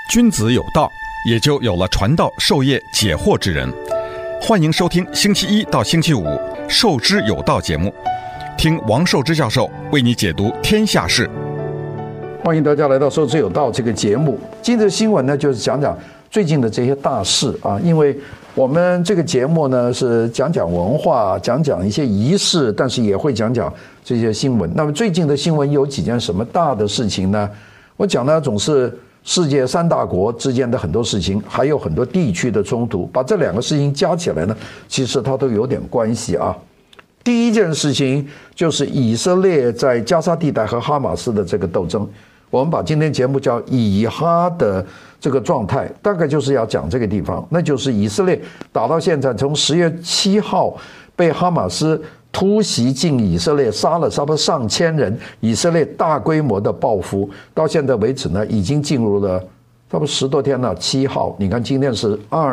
君子有道，也就有了传道授业解惑之人。欢迎收听星期一到星期五《授之有道》节目，听王寿之教授为你解读天下事。 欢迎大家来到《授之有道》这个节目。今天的新闻呢，就是讲讲最近的这些大事啊，因为我们这个节目呢是讲讲文化，讲讲一些仪式，但是也会讲讲这些新闻。那么最近的新闻有几件什么大的事情呢？我讲的总是世界三大国之间的很多事情，还有很多地区的冲突，把这两个事情加起来呢，其实它都有点关系啊。第一件事情就是以色列在加沙地带和哈马斯的这个斗争，我们把今天节目叫以哈的这个状态，大概就是要讲这个地方，那就是以色列打到现在，从10月7号被哈马斯突袭进以色列，杀了差不多上千人，以色列大规模的报复，到现在为止呢，已经进入了差不多10多天了。7号，你看今天是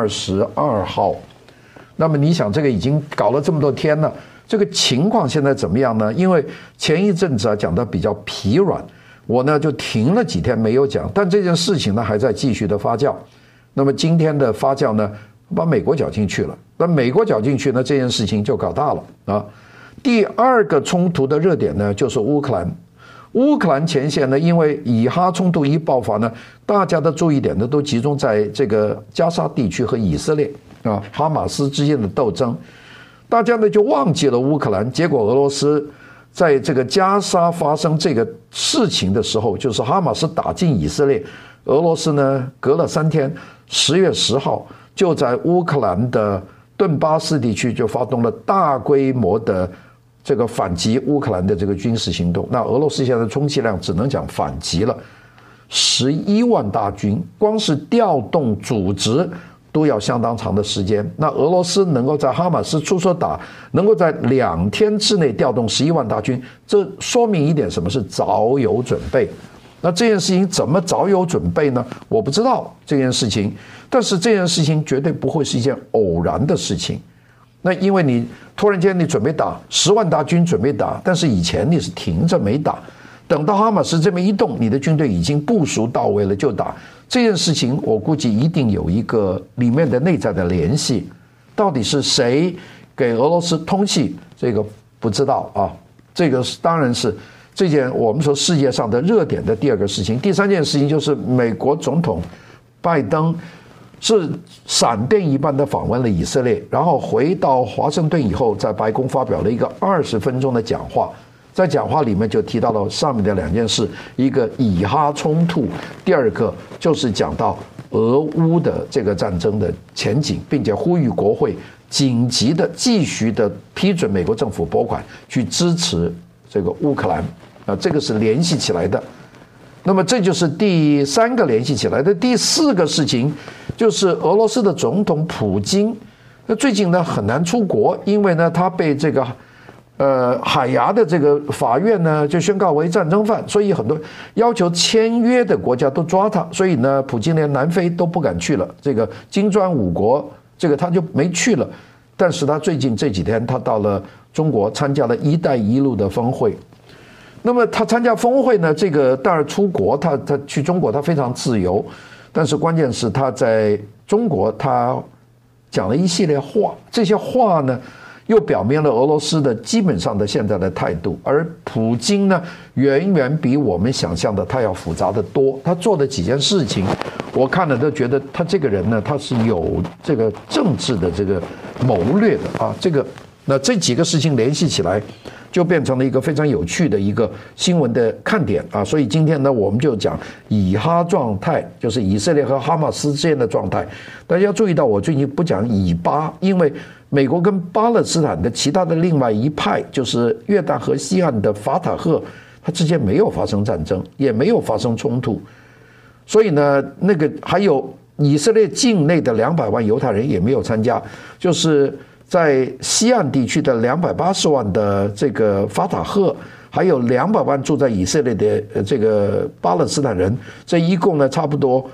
22号，那么你想这个已经搞了这么多天了，这个情况现在怎么样呢？因为前一阵子讲的比较疲软，我呢就停了几天没有讲，但这件事情呢还在继续的发酵。那么今天的发酵呢，把美国搅进去了，那美国搅进去呢，这件事情就搞大了啊。第二个冲突的热点呢，就是乌克兰。乌克兰前线呢，因为以哈冲突一爆发呢，大家的注意点呢都集中在这个加沙地区和以色列啊，哈马斯之间的斗争，大家呢就忘记了乌克兰。结果俄罗斯在这个加沙发生这个事情的时候，就是哈马斯打进以色列，俄罗斯呢隔了3天，10月10号就在乌克兰的顿巴斯地区就发动了大规模的这个反击乌克兰的这个军事行动。那俄罗斯现在充其量只能讲反击了，11万大军，光是调动组织都要相当长的时间。那俄罗斯能够在哈马斯出手打，能够在2天之内调动11万大军，这说明一点什么？是早有准备。那这件事情怎么早有准备呢？我不知道这件事情，但是这件事情绝对不会是一件偶然的事情。那因为你突然间你准备打10万大军准备打，但是以前你是停着没打，等到哈马斯这么一动，你的军队已经部署到位了就打。这件事情我估计一定有一个里面的内在的联系，到底是谁给俄罗斯通气，这个不知道啊。这个当然是这件我们说世界上的热点的第二个事情。第三件事情就是美国总统拜登是闪电一般的访问了以色列，然后回到华盛顿以后，在白宫发表了一个20分钟的讲话。在讲话里面就提到了上面的2件事，一个以哈冲突，第二个就是讲到俄乌的这个战争的前景，并且呼吁国会紧急的继续的批准美国政府拨款去支持这个乌克兰啊，这个是联系起来的。那么这就是第3个联系起来的。第4个事情就是俄罗斯的总统普京，那最近呢很难出国，因为呢他被这个海牙的这个法院呢就宣告为战争犯，所以很多要求签约的国家都抓他，所以呢普京连南非都不敢去了，这个金砖5国这个他就没去了。但是他最近这几天他到了中国，参加了一带一路的峰会。那么他参加峰会呢，这个当然出国，他去中国他非常自由，但是关键是他在中国他讲了一系列话，这些话呢又表明了俄罗斯的基本上的现在的态度。而普京呢远远比我们想象的他要复杂的多，他做的几件事情我看了都觉得他这个人呢他是有这个政治的这个谋略的啊。那这几个事情联系起来就变成了一个非常有趣的一个新闻的看点啊。所以今天呢我们就讲以哈状态，就是以色列和哈马斯之间的状态。大家要注意到我最近不讲以巴，因为美国跟巴勒斯坦的其他的另外一派，就是约旦河西岸的法塔赫，它之间没有发生战争，也没有发生冲突，所以呢那个还有以色列境内的200万犹太人也没有参加，就是在西岸地区的280万的这个法塔赫，还有200万住在以色列的这个巴勒斯坦人，这一共呢差不多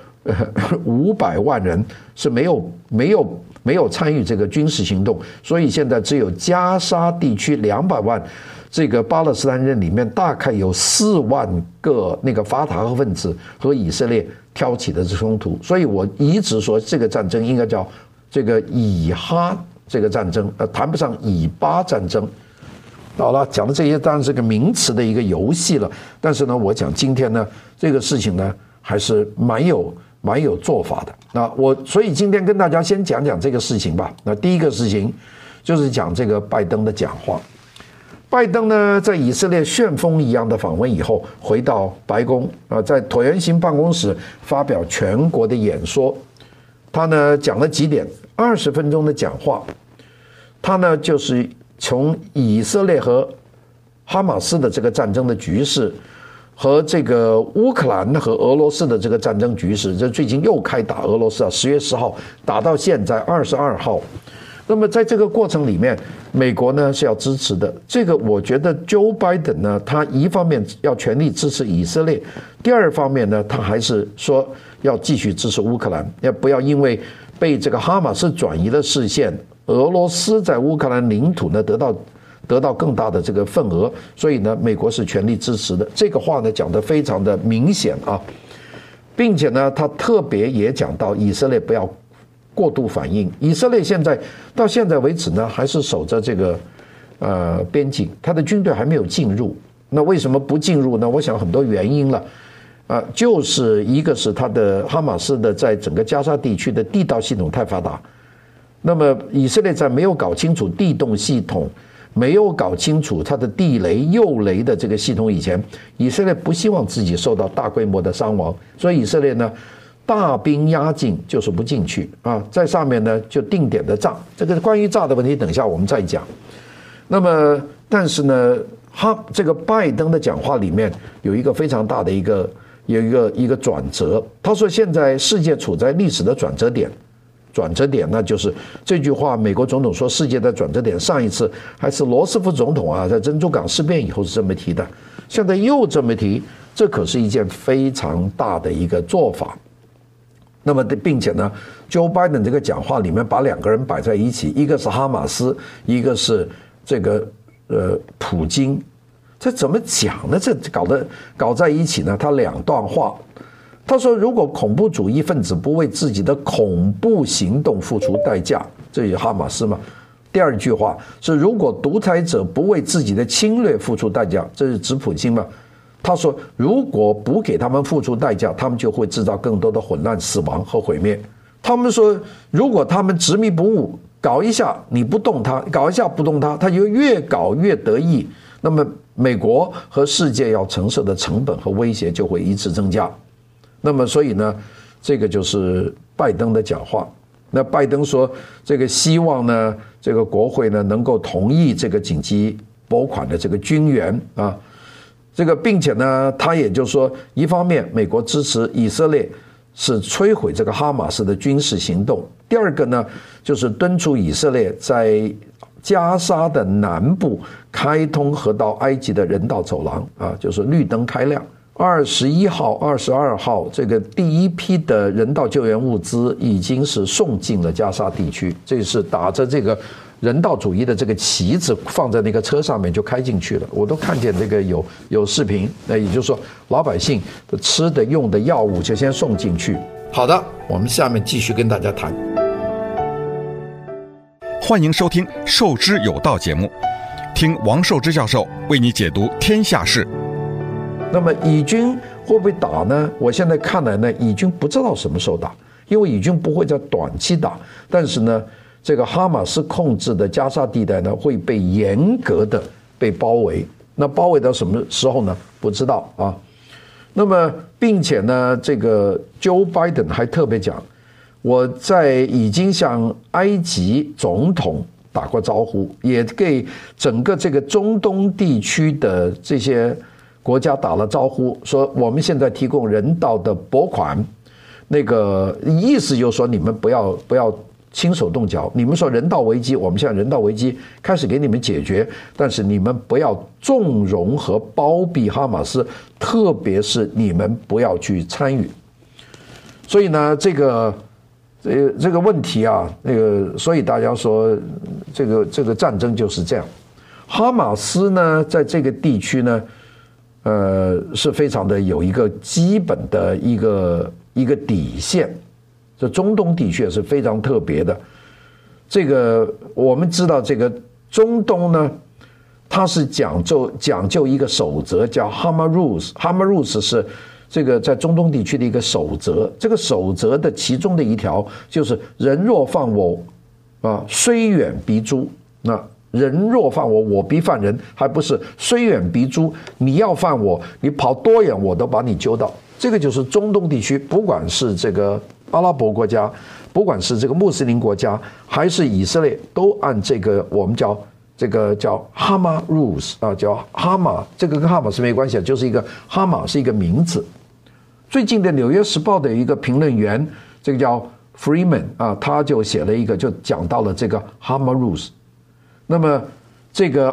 500万人是没有参与这个军事行动，所以现在只有加沙地区200万这个巴勒斯坦人里面大概有4万个那个法塔赫分子和以色列挑起的冲突，所以我一直说这个战争应该叫这个以哈这个战争，谈不上以巴战争。好了，讲的这些当然是个名词的一个游戏了，但是呢，我讲今天呢这个事情呢还是蛮有做法的。那所以今天跟大家先讲讲这个事情吧。那第一个事情就是讲这个拜登的讲话。拜登呢，在以色列旋风一样的访问以后，回到白宫在椭圆形办公室发表全国的演说。他呢讲了几点，20分钟的讲话。他呢就是从以色列和哈马斯的这个战争的局势，和这个乌克兰和俄罗斯的这个战争局势，这最近又开打俄罗斯10月10号打到现在22号。那么在这个过程里面，美国呢是要支持的。这个我觉得 Joe Biden 呢，他一方面要全力支持以色列，第二方面呢，他还是说要继续支持乌克兰，要不要因为被这个哈马斯转移了视线，俄罗斯在乌克兰领土呢得到更大的这个份额，所以呢，美国是全力支持的。这个话呢讲得非常的明显啊，并且呢，他特别也讲到以色列不要过度反应。以色列到现在为止呢，还是守着这个边境，他的军队还没有进入。那为什么不进入呢？我想很多原因了。就是一个是他的哈马斯的在整个加沙地区的地道系统太发达。那么以色列在没有搞清楚地动系统，没有搞清楚它的地雷诱雷的这个系统以前，以色列不希望自己受到大规模的伤亡，所以以色列呢大兵压境，就是不进去在上面呢就定点的炸。这个关于炸的问题等一下我们再讲。那么但是呢这个拜登的讲话里面有一个非常大的一个转折。他说现在世界处在历史的转折点，那就是这句话，美国总统说世界的转折点，上一次还是罗斯福总统在珍珠港事变以后是这么提的，现在又这么提，这可是一件非常大的一个做法。那么并且呢 Joe Biden 这个讲话里面把2个人摆在一起，一个是哈马斯，一个是这个普京，这怎么讲呢？这搞在一起呢？他2段话。他说如果恐怖主义分子不为自己的恐怖行动付出代价，这是哈马斯嘛。第2句话是如果独裁者不为自己的侵略付出代价，这是指普京嘛。他说如果不给他们付出代价，他们就会制造更多的混乱、死亡和毁灭。他们说如果他们执迷不悟，搞一下你不动他，搞一下不动他，他就越搞越得意，那么美国和世界要承受的成本和威胁就会一直增加。那么所以呢，这个就是拜登的讲话。那拜登说这个希望呢，这个国会呢能够同意这个紧急拨款的这个军援这个并且呢他也就是说，一方面美国支持以色列是摧毁这个哈马斯的军事行动，第2个呢就是敦促以色列在加沙的南部开通和到埃及的人道走廊就是绿灯开亮。21号、22号，这个第一批的人道救援物资已经是送进了加沙地区，这是打着这个人道主义的这个旗子放在那个车上面就开进去了。我都看见这个有视频，那也就是说老百姓的吃的用的药物就先送进去。好的，我们下面继续跟大家谈。 欢迎收听《授之有道》节目，听王寿之教授为你解读天下事。 那么以军会不会打呢？我现在看来呢，以军不知道什么时候打，因为以军不会在短期打，但是呢，这个哈马斯控制的加沙地带呢会被严格的被包围。那包围到什么时候呢？不知道那么并且呢，这个 Joe Biden 还特别讲，我已经向埃及总统打过招呼，也给整个这个中东地区的这些国家打了招呼，说我们现在提供人道的拨款，那个意思就是说你们不要亲手动脚，你们说人道危机，我们现在人道危机开始给你们解决，但是你们不要纵容和包庇哈马斯，特别是你们不要去参与。所以呢，这个问题所以大家说这个战争就是这样。 哈马斯呢，在这个地区呢，是非常的有一个基本的一个底线。这中东地区也是非常特别的。这个我们知道，这个中东呢，它是讲究一个守则，叫 Hama Rules。Hama Rules 是这个在中东地区的一个守则。这个守则的其中的一条就是人若犯我啊，虽远必诛。那人若犯我，我必犯人，还不是虽远必诛？你要犯我，你跑多远我都把你揪到。这个就是中东地区，不管是这个阿拉伯国家，不管是这个穆斯林国家，还是以色列，都按这个我们叫 Hama Rules 啊，叫哈马。这个跟哈马是没关系，就是一个哈马是一个名字。最近的《纽约时报》的一个评论员，这个叫 Freeman 啊，他就写了一个，就讲到了这个 Hama Rules。那么这个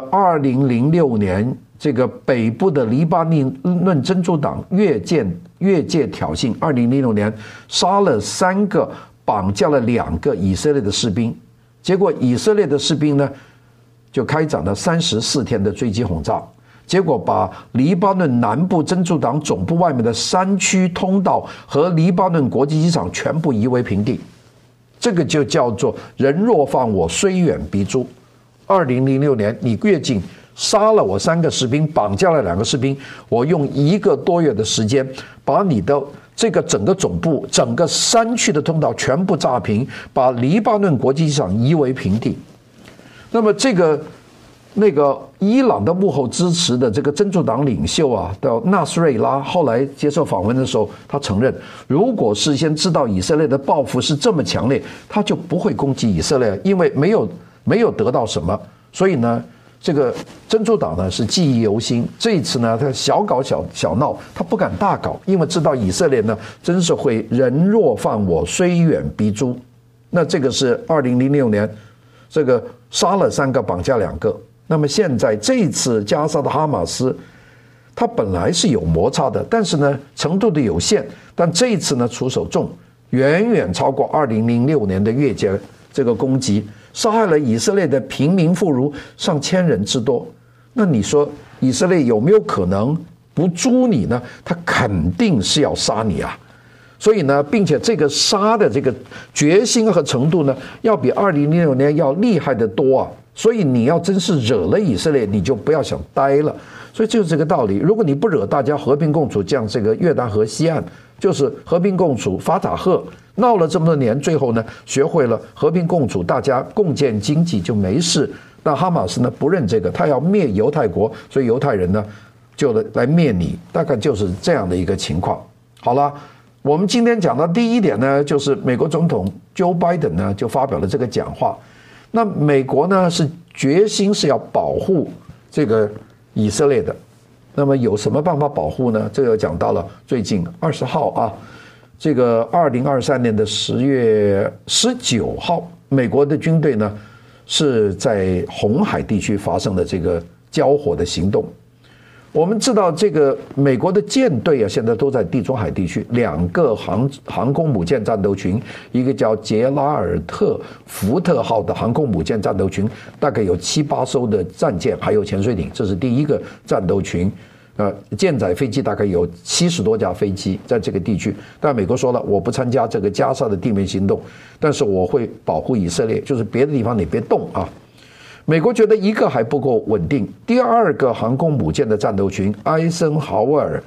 2006年，这个北部的黎巴嫩真主党越界挑衅，2006年杀了3个，绑架了2个以色列的士兵，结果以色列的士兵呢，就开展了34天的追击轰炸，结果把黎巴嫩南部真主党总部外面的山区通道和黎巴嫩国际机场全部夷为平地。这个就叫做人若犯我，虽远必诛。2006年你越境杀了我3个士兵，绑架了2个士兵，我用1个多月的时间把你的这个整个总部、整个山区的通道全部炸平，把黎巴嫩国际机场夷为平地。那么那个伊朗的幕后支持的这个真主党领袖啊，叫纳斯瑞拉，后来接受访问的时候，他承认，如果事先知道以色列的报复是这么强烈，他就不会攻击以色列，因为没有得到什么，所以呢，这个真主党呢是记忆犹新。这一次呢，他小搞小闹，他不敢大搞，因为知道以色列呢真是会人若犯我，虽远必诛。那这个是2006年，这个杀了3个，绑架2个。那么现在这一次加沙的哈马斯，他本来是有摩擦的，但是呢程度的有限，但这一次呢出手重，远远超过2006年的越界这个攻击，杀害了以色列的平民妇孺上千人之多。那你说以色列有没有可能不诛你呢？他肯定是要杀你啊！所以呢，并且这个杀的这个决心和程度呢，要比2006年要厉害得多啊！所以你要真是惹了以色列，你就不要想待了。所以就是这个道理。如果你不惹大家和平共处，像这个约旦河西岸就是和平共处，法塔赫闹了这么多年，最后呢学会了和平共处，大家共建经济就没事。那哈马斯呢不认这个，他要灭犹太国，所以犹太人呢就来灭你，大概就是这样的一个情况。好了，我们今天讲到第一点呢，就是美国总统 Joe Biden 呢就发表了这个讲话。那美国呢是决心是要保护这个以色列的。那么有什么办法保护呢？这个讲到了最近20号啊，这个2023年的10月19号，美国的军队呢是在红海地区发生的这个交火的行动。我们知道这个美国的舰队啊，现在都在地中海地区，2个航空母舰战斗群，一个叫杰拉尔特福特号的航空母舰战斗群，大概有7、8艘的战舰，还有潜水艇，这是第一个战斗群。舰载飞机大概有70多架飞机在这个地区。但美国说了，我不参加这个加沙的地面行动，但是我会保护以色列，就是别的地方你别动啊。美国觉得一个还不够稳定，第2个航空母舰的战斗群艾森豪威尔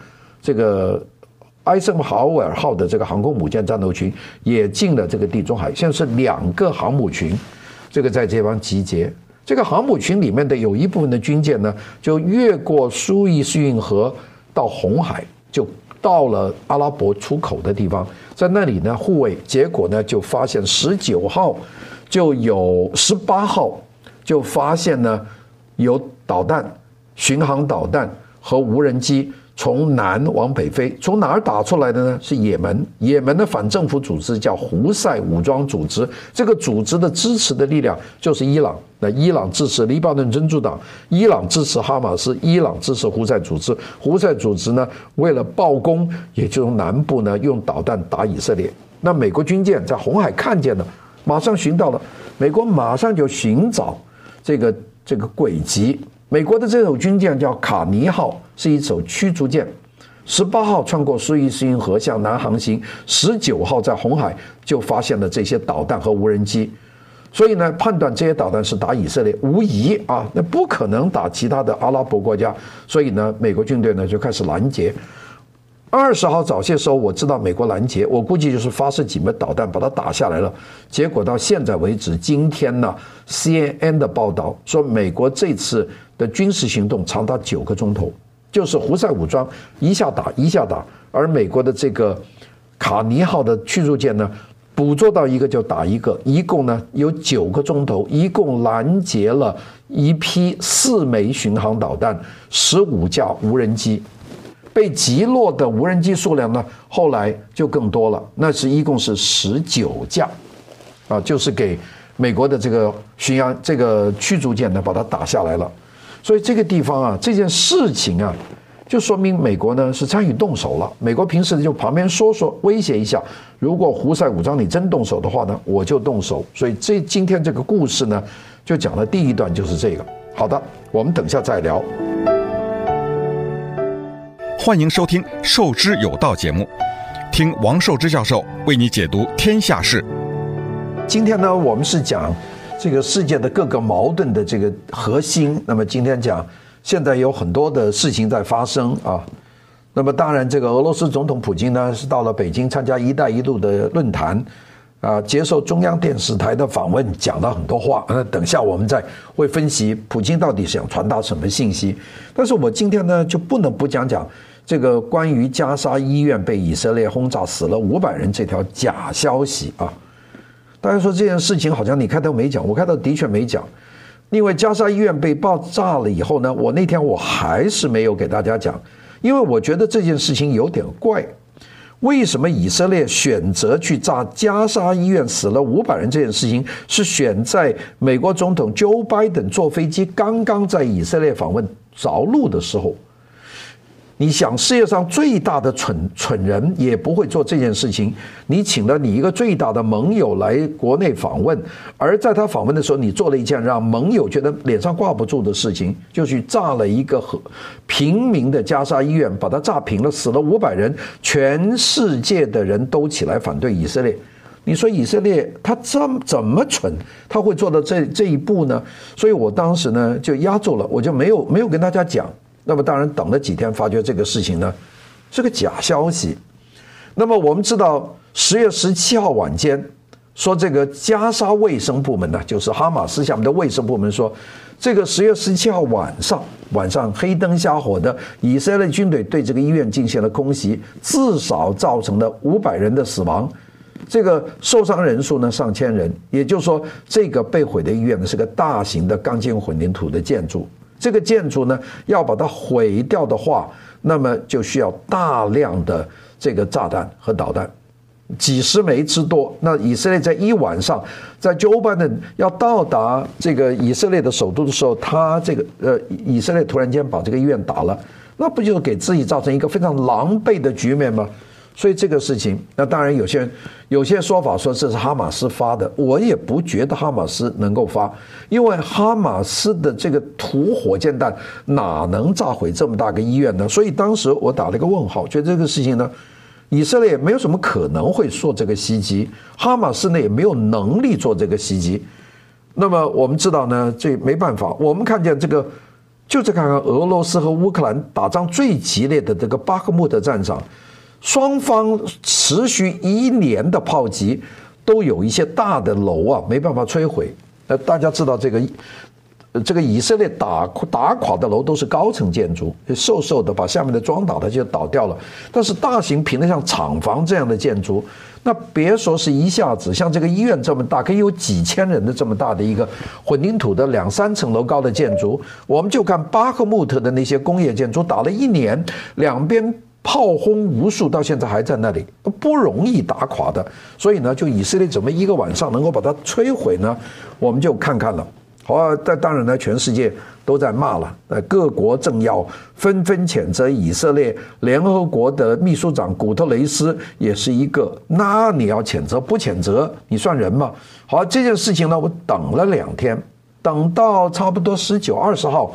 号的这个航空母舰战斗群也进了这个地中海，现在是2个航母群，这个在这方集结。这个航母群里面的有一部分的军舰呢，就越过苏伊士运河到红海，就到了阿拉伯出口的地方，在那里呢护卫。结果呢就发现19号就有18号就发现呢有导弹、巡航导弹和无人机从南往北飞。从哪儿打出来的呢？是也门。也门的反政府组织叫胡塞武装组织，这个组织的支持的力量就是伊朗。那伊朗支持黎巴嫩真主党，伊朗支持哈马斯，伊朗支持胡塞组织。胡塞组织呢为了报功，也就从南部呢用导弹打以色列。那美国军舰在红海看见了，马上寻到了，美国马上就寻找这个轨迹， 美国的这艘军舰叫卡尼号，是一艘驱逐舰。18号穿过苏伊士运河向南航行，19号在红海就发现了这些导弹和无人机，所以呢，判断这些导弹是打以色列，无疑啊，那不可能打其他的阿拉伯国家，所以呢，美国军队呢就开始拦截。20号早些时候，我知道美国拦截，我估计就是发射几枚导弹把它打下来了。结果到现在为止，今天呢 CNN 的报道说，美国这次的军事行动长达9个钟头。就是胡塞武装一下打一下打，而美国的这个卡尼号的驱逐舰呢，捕捉到一个就打一个，一共呢有9个钟头，一共拦截了一批4枚巡航导弹，15架无人机，被击落的无人机数量呢，后来就更多了，那是一共是19架，啊，就是给美国的这个这个驱逐舰呢把它打下来了。所以这个地方啊，这件事情啊，就说明美国呢是参与动手了。美国平时就旁边说威胁一下，如果胡塞武装你真动手的话呢，我就动手。所以今天这个故事呢，就讲的第一段就是这个。好的，我们等一下再聊。 欢迎收听《受之有道》节目，听王寿之教授为你解读天下事。 今天呢，我们是讲这个世界的各个矛盾的这个核心。那么今天讲，现在有很多的事情在发生啊。那么当然，这个俄罗斯总统普京呢是到了北京参加"一带一路"的论坛啊，接受中央电视台的访问，讲了很多话。那等下我们再会分析普京到底想传达什么信息。但是我今天呢就不能不讲这个关于加沙医院被以色列轰炸死了500人这条假消息啊。大家说这件事情好像你开头没讲，我开头的确没讲，因为加沙医院被爆炸了以后呢，我那天我还是没有给大家讲，因为我觉得这件事情有点怪。为什么以色列选择去炸加沙医院死了500人这件事情，是选在美国总统 Joe Biden 坐飞机刚刚在以色列访问着陆的时候？你想，世界上最大的蠢人也不会做这件事情。你请了你一个最大的盟友来国内访问，而在他访问的时候，你做了一件让盟友觉得脸上挂不住的事情，就去炸了一个平民的加沙医院，把它炸平了，死了500人，全世界的人都起来反对以色列。你说以色列他怎么蠢，他会做到这一步呢？所以我当时呢就压住了，我就没有跟大家讲。那么当然等了几天，发觉这个事情呢是个假消息。那么我们知道10月17号晚间说，这个加沙卫生部门呢，就是哈马斯下面的卫生部门说，这个10月17号晚上黑灯瞎火的以色列军队对这个医院进行了空袭，至少造成了500人的死亡，这个受伤人数呢上千人。也就是说，这个被毁的医院呢是个大型的钢筋混凝土的建筑。这个建筑呢，要把它毁掉的话，那么就需要大量的这个炸弹和导弹，几十枚之多。那以色列在一晚上，在Joe Biden要到达这个以色列的首都的时候，他以色列突然间把这个医院打了，那不就是给自己造成一个非常狼狈的局面吗？所以这个事情，那当然有些说法说这是哈马斯发的，我也不觉得哈马斯能够发，因为哈马斯的这个土火箭弹哪能炸毁这么大个医院呢？所以当时我打了一个问号，觉得这个事情呢，以色列没有什么可能会做这个袭击，哈马斯呢也没有能力做这个袭击。那么我们知道呢，这没办法，我们看见这个，就是看看俄罗斯和乌克兰打仗最激烈的这个巴赫穆特战场。双方持续1年的炮击，都有一些大的楼啊没办法摧毁。大家知道这个以色列打垮的楼都是高层建筑，瘦瘦的把下面的桩倒，它就倒掉了。但是大型平的像厂房这样的建筑，那别说是一下子，像这个医院这么大，可以有几千人的这么大的一个混凝土的2-3层楼高的建筑，我们就看巴赫穆特的那些工业建筑，打了1年，两边炮轰无数，到现在还在那里，不容易打垮的。所以呢，就以色列怎么一个晚上能够把它摧毁呢？我们就看看了。好，但当然呢，全世界都在骂了，各国政要纷纷谴责以色列。联合国的秘书长古特雷斯也是一个，那你要谴责不谴责，你算人吗？好，这件事情呢，我等了2天，等到差不多19、20号。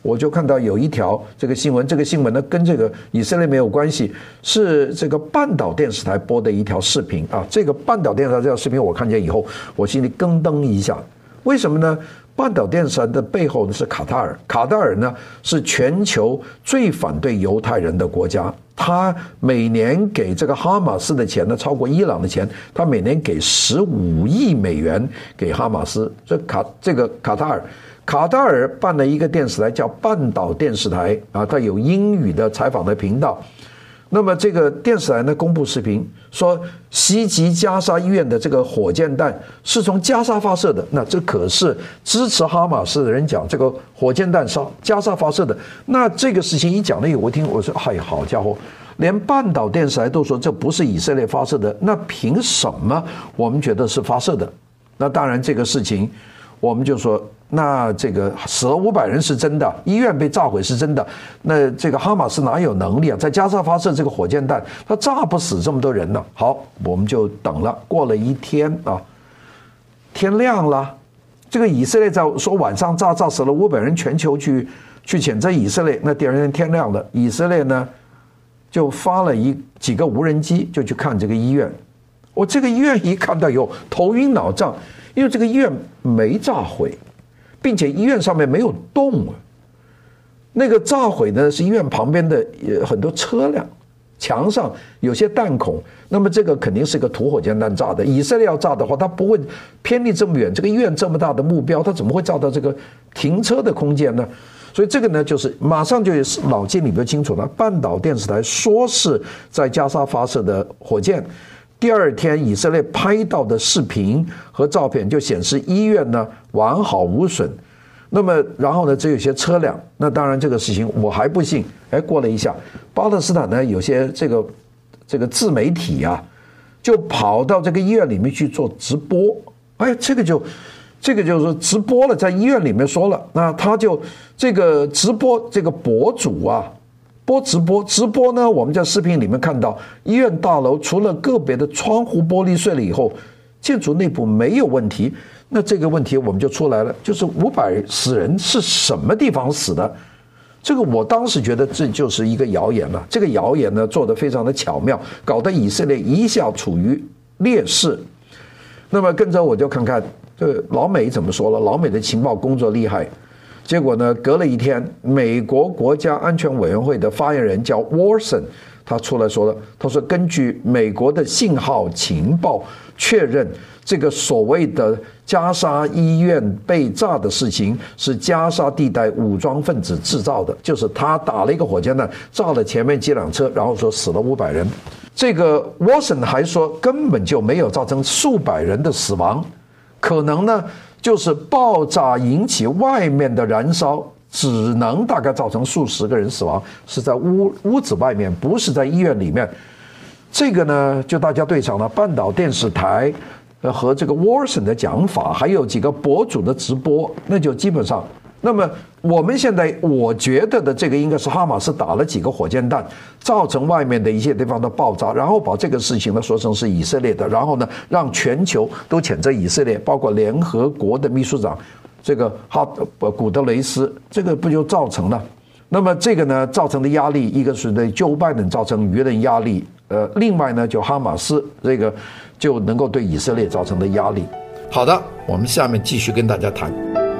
我就看到有一条这个新闻，这个新闻呢跟这个以色列没有关系，是这个半岛电视台播的一条视频啊。这个半岛电视台这条视频我看见以后，我心里咯噔一下，为什么呢？半岛电视台的背后呢是卡塔尔，卡塔尔呢是全球最反对犹太人的国家，他每年给这个哈马斯的钱呢超过伊朗的钱，他每年给15亿美元给哈马斯。这个卡塔尔办了一个电视台叫半岛电视台啊，它有英语的采访的频道。那么这个电视台呢公布视频说，袭击加沙医院的这个火箭弹是从加沙发射的。那这可是支持哈马斯的人讲，这个火箭弹是加沙发射的。那这个事情一讲了以后，我听我说，哎，好家伙，连半岛电视台都说这不是以色列发射的，那凭什么我们觉得是发射的？那当然这个事情我们就说，那这个死了500人是真的，医院被炸毁是真的，那这个哈马斯哪有能力啊，在加沙发射这个火箭弹，他炸不死这么多人呢？好，我们就等了，过了一天啊，天亮了，这个以色列在说晚上炸死了500人，全球去谴责以色列。那第二天天亮了，以色列呢就发了几个无人机就去看这个医院。我这个医院一看到以后头晕脑胀，因为这个医院没炸毁，并且医院上面没有洞啊。那个炸毁呢是医院旁边的很多车辆，墙上有些弹孔，那么这个肯定是个土火箭弹炸的。以色列要炸的话，它不会偏离这么远，这个医院这么大的目标，它怎么会炸到这个停车的空间呢？所以这个呢，就是马上就脑筋里边清楚了。半岛电视台说是在加沙发射的火箭，第二天以色列拍到的视频和照片就显示医院呢完好无损。那么然后呢，只有一些车辆。那当然这个事情我还不信。过了一下，巴勒斯坦呢有些这个自媒体啊，就跑到这个医院里面去做直播。这个就是说直播了，在医院里面说了，那他就这个直播这个博主啊，播直播呢，我们在视频里面看到医院大楼除了个别的窗户玻璃碎了以后，建筑内部没有问题。那这个问题我们就出来了，就是500死人是什么地方死的？这个我当时觉得这就是一个谣言了。这个谣言呢做得非常的巧妙，搞得以色列一下处于劣势。那么跟着我就看看这老美怎么说了。老美的情报工作厉害，结果呢隔了一天，美国国家安全委员会的发言人叫 Watson， 他出来说了，他说根据美国的信号情报确认，这个所谓的加沙医院被炸的事情是加沙地带武装分子制造的，就是他打了一个火箭弹炸了前面几辆车，然后说死了500人。这个 Watson 还说根本就没有造成数百人的死亡，可能呢就是爆炸引起外面的燃烧，只能大概造成数十个人死亡，是在屋子外面，不是在医院里面。这个呢就大家对上了半岛电视台和这个 Watson 的讲法，还有几个博主的直播，那就基本上。那么我们现在我觉得的这个应该是哈马斯打了几个火箭弹，造成外面的一些地方的爆炸，然后把这个事情呢说成是以色列的，然后呢让全球都谴责以色列，包括联合国的秘书长这个古特雷斯，这个不就造成了？那么这个呢造成的压力，一个是对Joe Biden造成舆论压力，另外呢就哈马斯这个就能够对以色列造成的压力。好的，我们下面继续跟大家谈。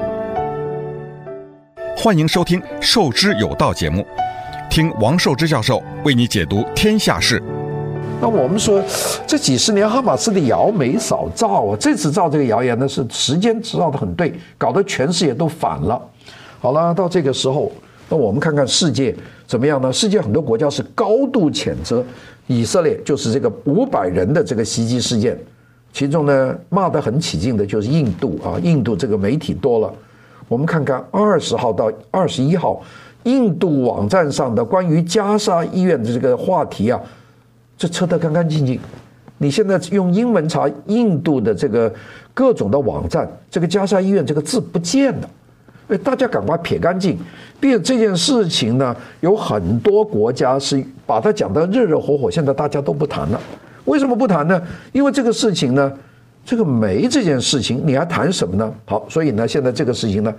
欢迎收听《受之有道》节目，听王寿之教授为你解读天下事。 那我们说，这几十年哈马斯的谣没少造啊，这次造这个谣言呢是时间造得很对，搞得全世界都反了。好了，到这个时候，那我们看看世界怎么样呢？世界很多国家是高度谴责以色列，就是这个500人的这个袭击事件，其中呢骂得很起劲的就是印度啊，印度这个媒体多了。我们看看20号到21号，印度网站上的关于加沙医院的这个话题啊，这撤得干干净净。你现在用英文查印度的这个各种的网站，这个加沙医院这个字不见了。大家赶快撇干净。并且这件事情呢，有很多国家是把它讲得热热火火，现在大家都不谈了。为什么不谈呢？因为这个事情呢，这个没这件事情，你还谈什么呢？好，所以呢，现在这个事情呢，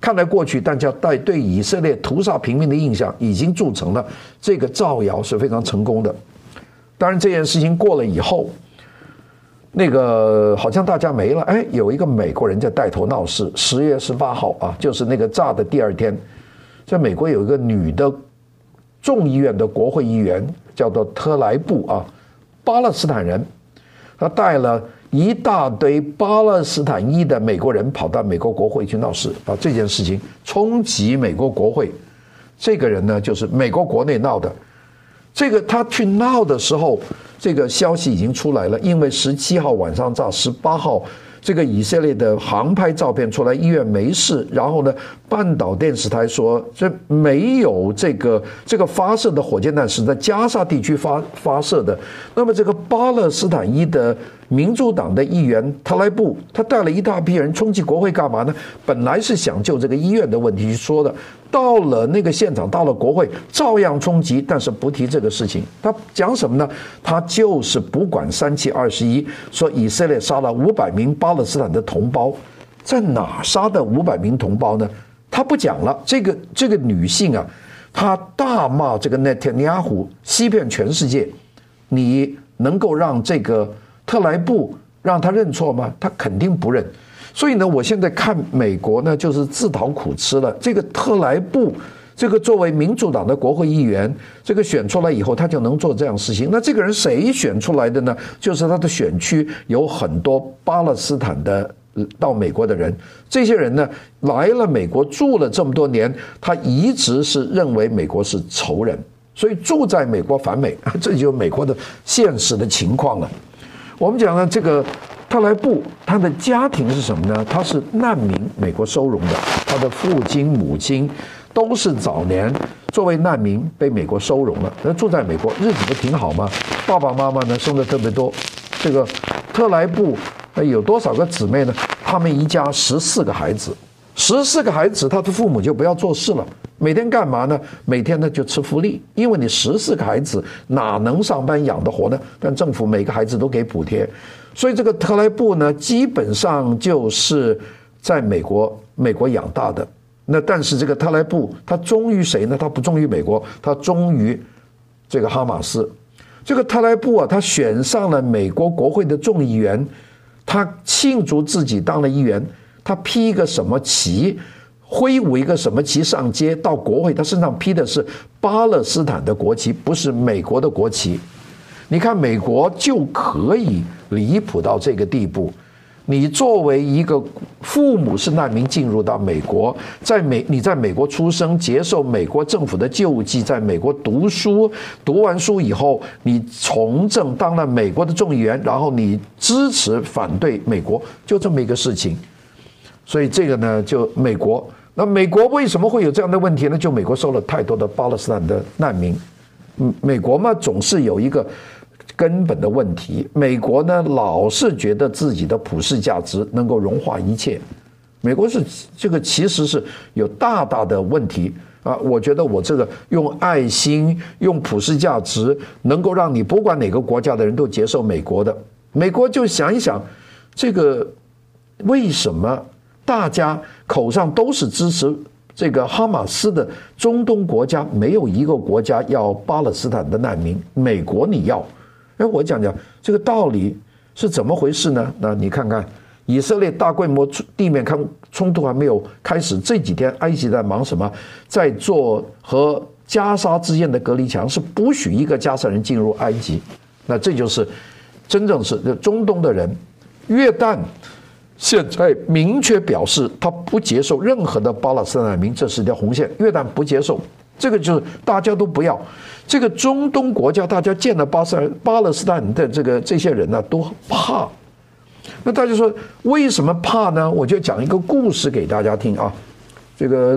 看来过去大家对以色列屠杀平民的印象已经铸成了，这个造谣是非常成功的。当然这件事情过了以后，那个好像大家没了，有一个美国人在带头闹事。10月18号啊，就是那个炸的第二天，在美国有一个女的众议院的国会议员叫做特莱布啊，巴勒斯坦人，他带了一大堆巴勒斯坦裔的美国人跑到美国国会去闹事，把这件事情冲击美国国会。这个人呢，就是美国国内闹的。这个他去闹的时候，这个消息已经出来了，因为17号晚上炸，18号这个以色列的航拍照片出来，医院没事。然后呢，半岛电视台说这没有这个发射的火箭弹是在加沙地区发射的。那么这个巴勒斯坦裔的民主党的议员特莱布，他带了一大批人冲击国会干嘛呢？本来是想就这个医院的问题去说的，到了那个现场，到了国会照样冲击，但是不提这个事情。他讲什么呢？他就是不管3721，说以色列杀了500名巴勒斯坦的同胞，在哪杀的500名同胞呢？他不讲了。这个女性啊，她大骂这个内塔尼亚胡，欺骗全世界。你能够让这个特莱布让他认错吗？他肯定不认。所以呢，我现在看美国呢，就是自讨苦吃了。这个特莱布，这个作为民主党的国会议员，这个选出来以后，他就能做这样的事情。那这个人谁选出来的呢？就是他的选区有很多巴勒斯坦的到美国的人，这些人呢来了美国住了这么多年，他一直是认为美国是仇人，所以住在美国反美，这就是美国的现实的情况了。我们讲呢，这个特莱布他的家庭是什么呢？他是难民，美国收容的，他的父亲母亲都是早年作为难民被美国收容了，那住在美国日子不挺好吗？爸爸妈妈呢生的特别多。这个特莱布有多少个姊妹呢？他们一家14个孩子，14个孩子，他的父母就不要做事了，每天干嘛呢？每天呢就吃福利，因为你14个孩子哪能上班养得活呢？但政府每个孩子都给补贴，所以这个特莱布呢，基本上就是在美国养大的。那但是这个特莱布他忠于谁呢？他不忠于美国，他忠于这个哈马斯。这个特莱布啊，他选上了美国国会的众议员，他庆祝自己当了议员，他披一个什么旗，挥舞一个什么旗上街到国会，他身上披的是巴勒斯坦的国旗，不是美国的国旗。你看美国就可以离谱到这个地步，你作为一个父母是难民进入到美国，你在美国出生，接受美国政府的救济，在美国读书，读完书以后你从政当了美国的众议员，然后你支持反对美国，就这么一个事情。所以这个呢，就美国，那美国为什么会有这样的问题呢？就美国收了太多的巴勒斯坦的难民。美国嘛，总是有一个根本的问题，美国呢老是觉得自己的普世价值能够融化一切，美国是这个其实是有大大的问题啊！我觉得我这个用爱心、用普世价值，能够让你不管哪个国家的人都接受美国的。美国就想一想，这个为什么大家口上都是支持这个哈马斯的中东国家，没有一个国家要巴勒斯坦的难民，美国你要？我讲讲这个道理是怎么回事呢？那你看看以色列大规模地面冲突还没有开始，这几天埃及在忙什么？在做和加沙之间的隔离墙，是不许一个加沙人进入埃及。那这就是真正是中东的人。约旦现在明确表示他不接受任何的巴勒斯坦难民，这是一条红线，约旦不接受。这个就是大家都不要。这个中东国家，大家见了巴勒斯坦的这些人呢，都怕。那大家说为什么怕呢？我就讲一个故事给大家听啊。这个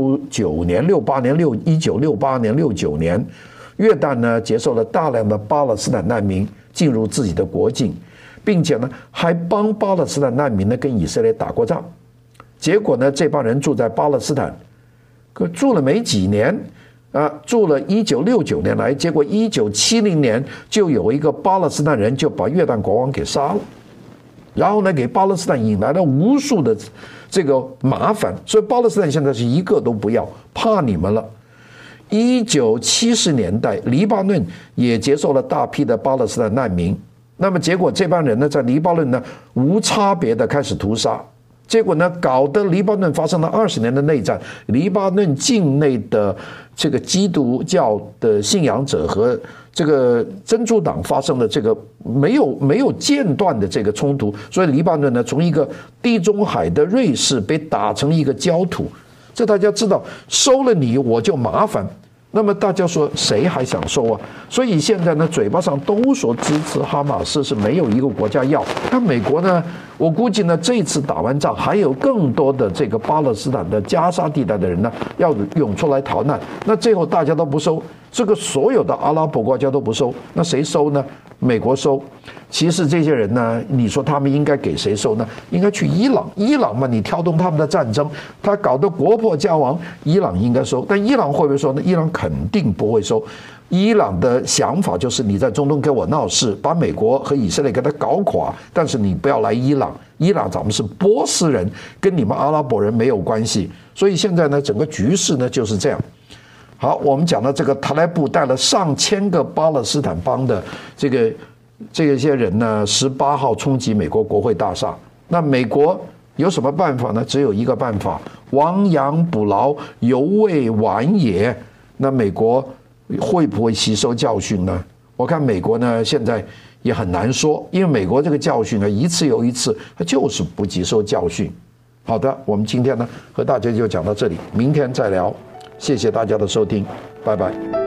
69年、68年、1968年、69年，约旦呢接受了大量的巴勒斯坦难民进入自己的国境，并且呢还帮巴勒斯坦难民呢跟以色列打过仗。结果呢，这帮人住在巴勒斯坦，可住了没几年。住了1969年来，结果1970年就有一个巴勒斯坦人就把约旦国王给杀了。 然后呢给巴勒斯坦引来了无数的这个麻烦，所以巴勒斯坦现在是一个都不要，怕你们了。1970年代，黎巴嫩也接受了大批的巴勒斯坦难民，那么结果这帮人呢，在黎巴嫩呢无差别的开始屠杀，结果呢搞得黎巴嫩发生了20年的内战，黎巴嫩境内的这个基督教的信仰者和这个真主党发生了这个没有间断的这个冲突，所以黎巴嫩呢从一个地中海的瑞士被打成一个焦土。这大家知道，收了你我就麻烦。那么大家说谁还想收啊？所以现在呢，嘴巴上都说支持哈马斯，是没有一个国家要。那美国呢？我估计呢，这次打完仗，还有更多的这个巴勒斯坦的加沙地带的人呢，要涌出来逃难。那最后大家都不收，这个所有的阿拉伯国家都不收，那谁收呢？美国收。其实这些人呢，你说他们应该给谁收呢？应该去伊朗。伊朗嘛，你挑动他们的战争，他搞得国破家亡，伊朗应该收。但伊朗会不会收呢？伊朗肯定不会收。伊朗的想法就是你在中东给我闹事，把美国和以色列给他搞垮，但是你不要来伊朗。伊朗咱们是波斯人，跟你们阿拉伯人没有关系。所以现在呢，整个局势呢就是这样。好，我们讲到这个塔莱布带了上千个巴勒斯坦帮的这些人呢，18号冲击美国国会大厦。那美国有什么办法呢？只有一个办法：亡羊补牢，犹未晚也。那美国会不会吸收教训呢？我看美国呢现在也很难说，因为美国这个教训呢一次又一次，它就是不接受教训。好的，我们今天呢和大家就讲到这里，明天再聊。谢谢大家的收听，拜拜。